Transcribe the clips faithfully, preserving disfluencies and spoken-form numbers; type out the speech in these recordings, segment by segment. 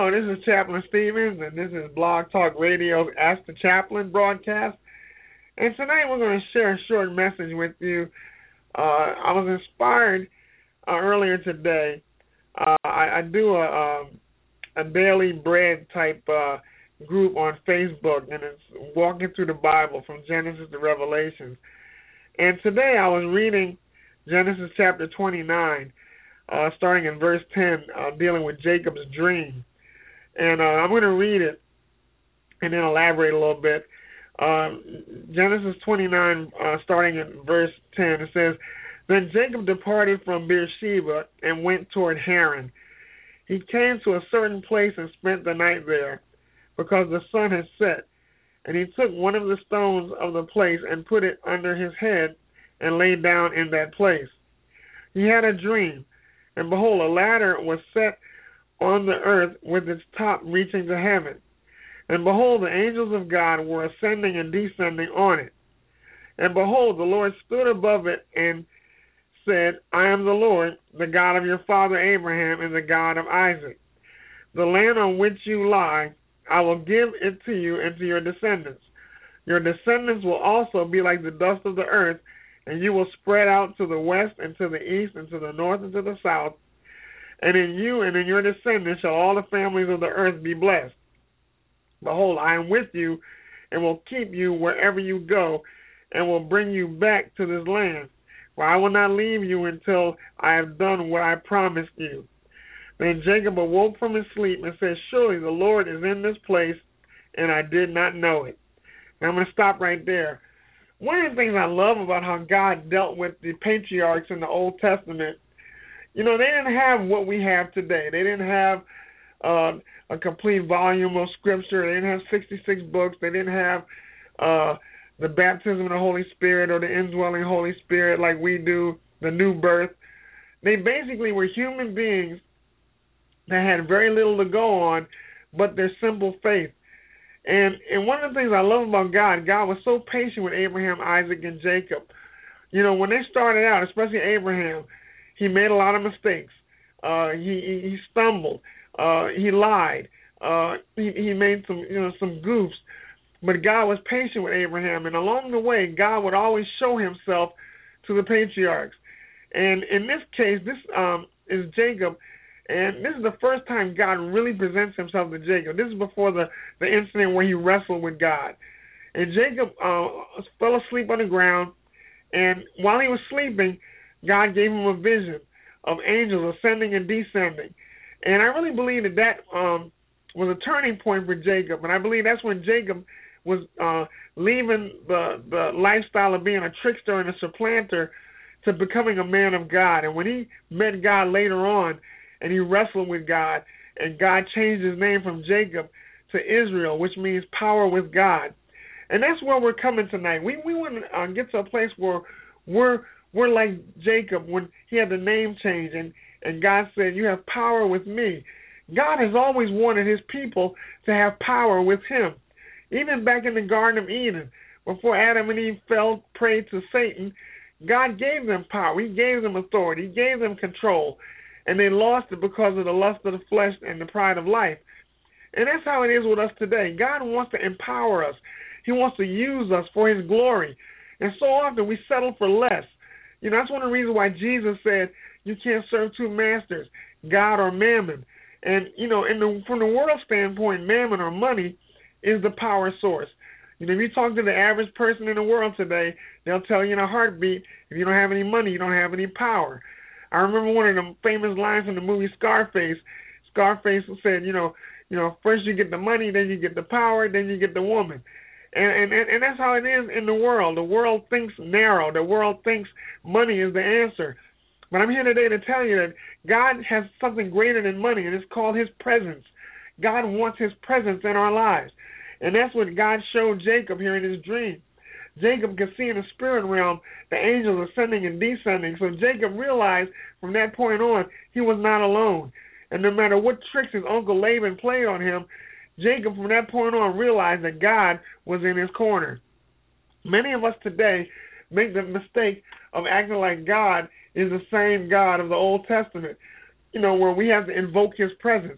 Hello, this is Chaplain Stevens, and this is Blog Talk Radio's Ask the Chaplain broadcast. And tonight we're going to share a short message with you. Uh, I was inspired uh, earlier today. Uh, I, I do a, a, a daily bread type uh, group on Facebook, and it's walking through the Bible from Genesis to Revelation. And today I was reading Genesis chapter twenty-nine, uh, starting in verse ten, uh, dealing with Jacob's dream. And uh, I'm going to read it and then elaborate a little bit. Uh, Genesis twenty-nine, uh, starting in verse ten, it says, "Then Jacob departed from Beersheba and went toward Haran. He came to a certain place and spent the night there, because the sun had set. And he took one of the stones of the place and put it under his head and lay down in that place. He had a dream, and behold, a ladder was set on the earth with its top reaching to heaven. And behold, the angels of God were ascending and descending on it. And behold, the Lord stood above it and said, I am the Lord, the God of your father Abraham and the God of Isaac. The land on which you lie, I will give it to you and to your descendants. Your descendants will also be like the dust of the earth, and you will spread out to the west and to the east and to the north and to the south. And in you and in your descendants shall all the families of the earth be blessed. Behold, I am with you and will keep you wherever you go and will bring you back to this land. For I will not leave you until I have done what I promised you. Then Jacob awoke from his sleep and said, Surely the Lord is in this place, and I did not know it." Now I'm going to stop right there. One of the things I love about how God dealt with the patriarchs in the Old Testament, you know, they didn't have what we have today. They didn't have uh, a complete volume of Scripture. They didn't have sixty-six books. They didn't have uh, the baptism of the Holy Spirit or the indwelling Holy Spirit like we do, the new birth. They basically were human beings that had very little to go on but their simple faith. And and one of the things I love about God, God was so patient with Abraham, Isaac, and Jacob. You know, when they started out, especially Abraham, he made a lot of mistakes. Uh, he, he stumbled. Uh, he lied. Uh, he, he made some, you know, some goofs. But God was patient with Abraham, and along the way, God would always show himself to the patriarchs. And in this case, this um, is Jacob, and this is the first time God really presents himself to Jacob. This is before the, the incident where he wrestled with God. And Jacob uh, fell asleep on the ground, and while he was sleeping, God gave him a vision of angels ascending and descending. And I really believe that that um, was a turning point for Jacob. And I believe that's when Jacob was uh, leaving the, the lifestyle of being a trickster and a supplanter to becoming a man of God. And when he met God later on and he wrestled with God, and God changed his name from Jacob to Israel, which means power with God. And that's where we're coming tonight. We we want to uh, get to a place where we're we're like Jacob when he had the name change, and, and God said, you have power with me. God has always wanted his people to have power with him. Even back in the Garden of Eden, before Adam and Eve fell prey to Satan, God gave them power. He gave them authority. He gave them control. And they lost it because of the lust of the flesh and the pride of life. And that's how it is with us today. God wants to empower us. He wants to use us for his glory. And so often we settle for less. You know, that's one of the reasons why Jesus said you can't serve two masters, God or mammon. And, you know, in the, from the world standpoint, mammon or money is the power source. You know, if you talk to the average person in the world today, they'll tell you in a heartbeat, if you don't have any money, you don't have any power. I remember one of the famous lines from the movie Scarface. Scarface said, you know, you know, first you get the money, then you get the power, then you get the woman. And, and and that's how it is in the world. The world thinks narrow. The world thinks money is the answer. But I'm here today to tell you that God has something greater than money, and it's called his presence. God wants his presence in our lives. And that's what God showed Jacob here in his dream. Jacob could see in the spirit realm the angels ascending and descending. So Jacob realized from that point on he was not alone. And no matter what tricks his uncle Laban played on him, Jacob from that point on realized that God was in his corner. Many of us today make the mistake of acting like God is the same God of the Old Testament, you know, where we have to invoke his presence.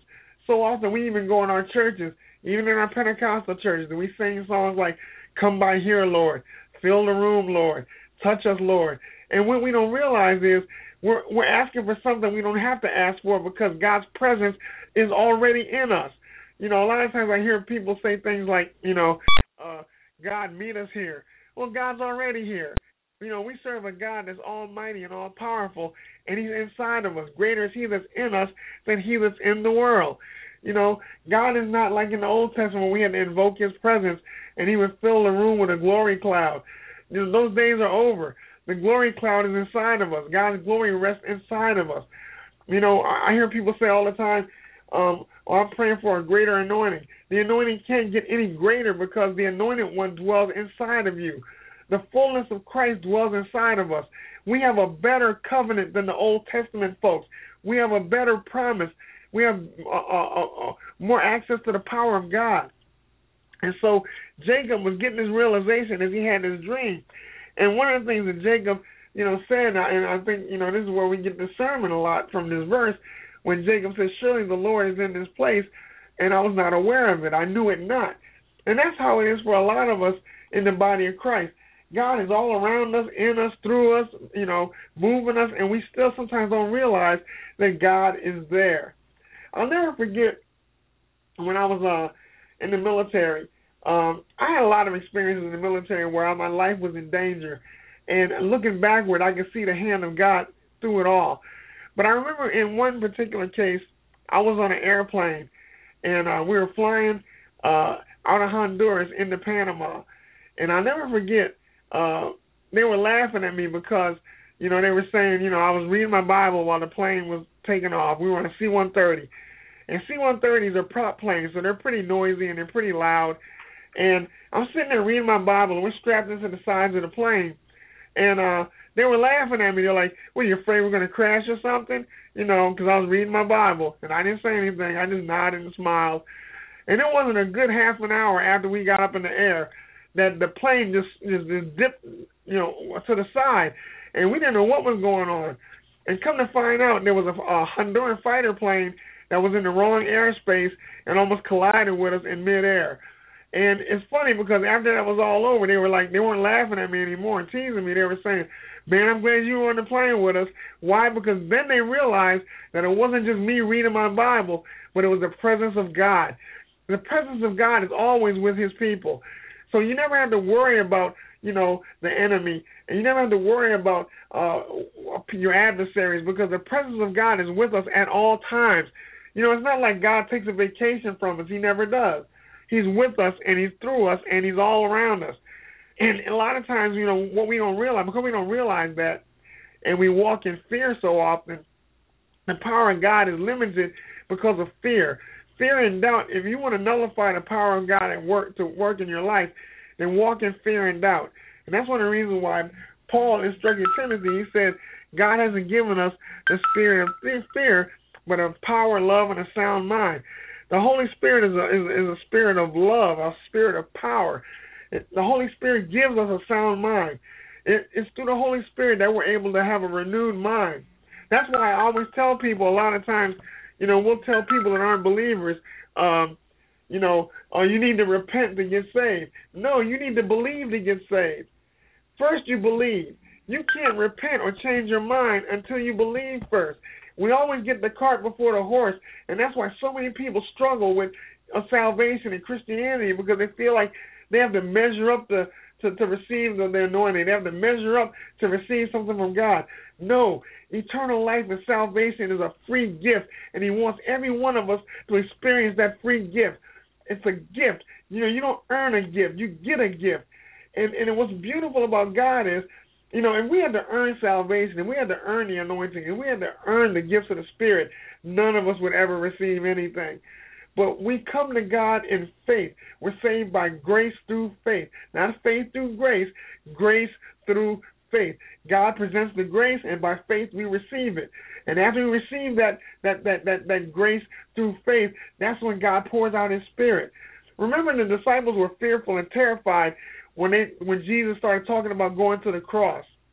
so often we even go in our churches, even in our Pentecostal churches, and we sing songs like, "Come by here, Lord. Fill the room, Lord. Touch us, Lord." And what we don't realize is we're, we're asking for something we don't have to ask for because God's presence is already in us. You know, a lot of times I hear people say things like, you know, uh, God, meet us here. Well, God's already here. You know, we serve a God that's almighty and all-powerful, and he's inside of us. Greater is he that's in us than he that's in the world. You know, God is not like in the Old Testament when we had to invoke his presence, and he would fill the room with a glory cloud. You know, those days are over. The glory cloud is inside of us. God's glory rests inside of us. You know, I hear people say all the time, um, oh, I'm praying for a greater anointing. The anointing can't get any greater because the anointed one dwells inside of you. The fullness of Christ dwells inside of us. We have a better covenant than the Old Testament folks. We have a better promise. We have uh, uh, uh, more access to the power of God. And so Jacob was getting this realization as he had this dream. And one of the things that Jacob, you know, said, and I think, you know, this is where we get the sermon a lot from this verse, when Jacob says, surely the Lord is in this place, and I was not aware of it. I knew it not. And that's how it is for a lot of us in the body of Christ. God is all around us, in us, through us, you know, moving us, and we still sometimes don't realize that God is there. I'll never forget when I was uh, in the military. Um, I had a lot of experiences in the military where my life was in danger. And looking backward, I could see the hand of God through it all. But I remember in one particular case, I was on an airplane, and uh, we were flying uh, out of Honduras into Panama. And I'll never forget, uh, they were laughing at me because, you know, they were saying, you know, I was reading my Bible while the plane was taking off. We were on a C one thirty. And C one thirties are prop planes, so they're pretty noisy and they're pretty loud. And I'm sitting there reading my Bible, and we're strapped into the sides of the plane. And uh, they were laughing at me. They're like, "What, are you afraid we're going to crash or something?" You know, because I was reading my Bible. And I didn't say anything. I just nodded and smiled. And it wasn't a good half an hour after we got up in the air that the plane just, just, just dipped, you know, to the side. And we didn't know what was going on. And come to find out, there was a, a Honduran fighter plane that was in the wrong airspace and almost collided with us in midair. And it's funny because after that was all over, they were like, they weren't laughing at me anymore and teasing me. They were saying, "Man, I'm glad you were on the plane with us." Why? Because then they realized that it wasn't just me reading my Bible, but it was the presence of God. The presence of God is always with his people. So you never have to worry about, you know, the enemy, and you never have to worry about uh, your adversaries, because the presence of God is with us at all times. You know, it's not like God takes a vacation from us. He never does. He's with us, and he's through us, and he's all around us. And a lot of times, you know, what we don't realize, because we don't realize that, and we walk in fear so often, the power of God is limited because of fear. Fear and doubt, if you want to nullify the power of God at work to work in your life, then walk in fear and doubt. And that's one of the reasons why Paul instructed Timothy. He said, God hasn't given us the spirit of fear, but of power, love, and a sound mind. The Holy Spirit is a, is, is a spirit of love, a spirit of power. It, the Holy Spirit gives us a sound mind. It, it's through the Holy Spirit that we're able to have a renewed mind. That's why I always tell people a lot of times, you know, we'll tell people that aren't believers, um, you know, oh, you need to repent to get saved. No, you need to believe to get saved. First you believe. You can't repent or change your mind until you believe first. We always get the cart before the horse, and that's why so many people struggle with uh, salvation and Christianity, because they feel like they have to measure up to, to, to receive the, the anointing. They have to measure up to receive something from God. No, eternal life and salvation is a free gift, and he wants every one of us to experience that free gift. It's a gift. You know, you don't earn a gift. You get a gift. And, and what's beautiful about God is, you know, if we had to earn salvation, if we had to earn the anointing, if we had to earn the gifts of the Spirit, none of us would ever receive anything. But we come to God in faith. We're saved by grace through faith. Not faith through grace, grace through faith. God presents the grace, and by faith we receive it. And after we receive that that that that, that grace through faith, that's when God pours out his Spirit. Remember, the disciples were fearful and terrified when they when Jesus started talking about going to the cross.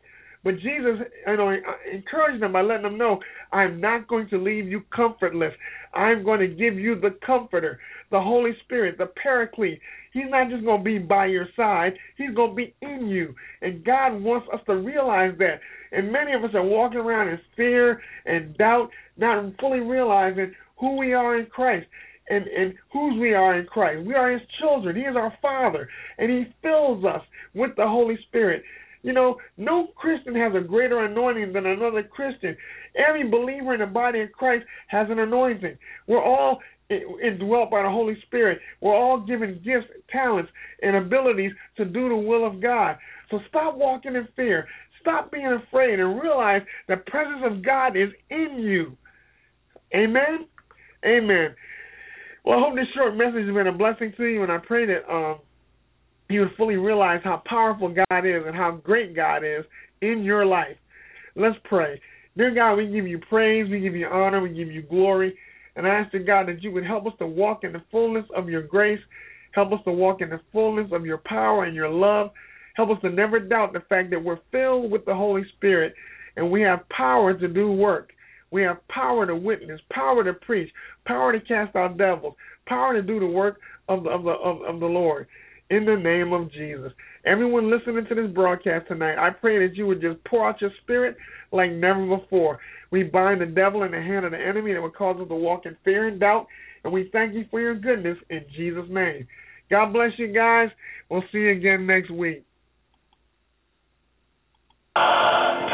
But Jesus, you know, encouraged them by letting them know, I'm not going to leave you comfortless. I'm going to give you the Comforter, the Holy Spirit, the Paraclete. He's not just going to be by your side. He's going to be in you. And God wants us to realize that. And many of us are walking around in fear and doubt, not fully realizing who we are in Christ and, and whose we are in Christ. We are His children. He is our Father. And He fills us with the Holy Spirit. You know, no Christian has a greater anointing than another Christian. Every believer in the body of Christ has an anointing. We're all indwelt by the Holy Spirit. We're all given gifts, talents, and abilities to do the will of God. So stop walking in fear. Stop being afraid and realize the presence of God is in you. Amen? Amen. Well, I hope this short message has been a blessing to you, and I pray that um, you would fully realize how powerful God is and how great God is in your life. Let's pray. Dear God, we give you praise, we give you honor, we give you glory. And I ask, dear God, that you would help us to walk in the fullness of your grace. Help us to walk in the fullness of your power and your love. Help us to never doubt the fact that we're filled with the Holy Spirit and we have power to do work. We have power to witness, power to preach, power to cast out devils, power to do the work of the, of the, of, of the Lord. In the name of Jesus. Everyone listening to this broadcast tonight, I pray that you would just pour out your spirit like never before. We bind the devil in the hand of the enemy that would cause us to walk in fear and doubt, and we thank you for your goodness in Jesus' name. God bless you guys. We'll see you again next week.